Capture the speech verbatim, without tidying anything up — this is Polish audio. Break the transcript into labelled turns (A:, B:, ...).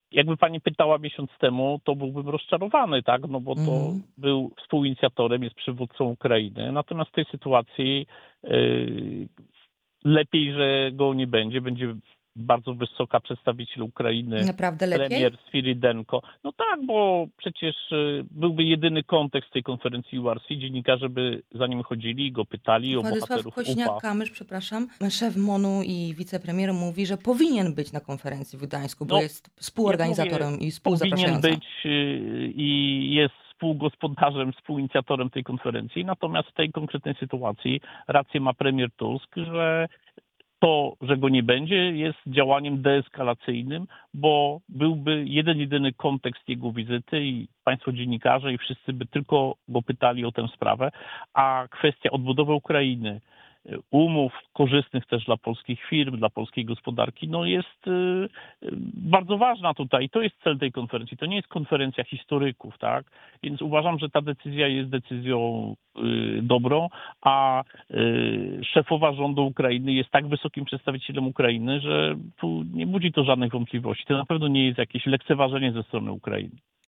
A: Jakby pani pytała miesiąc temu, to byłbym rozczarowany, tak? No bo to
B: Mhm.
A: był współinicjatorem, jest przywódcą Ukrainy. Natomiast w tej sytuacji yy, lepiej, że go nie będzie. Będzie bardzo wysoka przedstawiciel Ukrainy,
B: Naprawdę lepiej?
A: premier Sfiridenko. No tak, bo przecież y, byłby jedyny kontekst tej konferencji U R C. Dziennikarze by za nim chodzili i go pytali o
B: Władysław
A: bohaterów U P A.
B: Kośniak-Kamysz, przepraszam, szef MON-u i wicepremier mówi, że powinien być na konferencji w Gdańsku, bo
A: No,
B: jest
A: jak mówię,
B: współorganizatorem i
A: powinien
B: współzapraszającym.
A: być y, i jest współgospodarzem, współinicjatorem tej konferencji. Natomiast w tej konkretnej sytuacji rację ma premier Tusk, że to, że go nie będzie, jest działaniem deeskalacyjnym, bo byłby jeden, jedyny kontekst jego wizyty i państwo dziennikarze i wszyscy by tylko go pytali o tę sprawę, a kwestia odbudowy Ukrainy, umów korzystnych też dla polskich firm, dla polskiej gospodarki, no jest y, bardzo ważna tutaj. To jest cel tej konferencji. To nie jest konferencja historyków, tak? Więc uważam, że ta decyzja jest decyzją y, dobrą, a y, szefowa rządu Ukrainy jest tak wysokim przedstawicielem Ukrainy, że tu nie budzi to żadnych wątpliwości. To na pewno nie jest jakieś lekceważenie ze strony Ukrainy.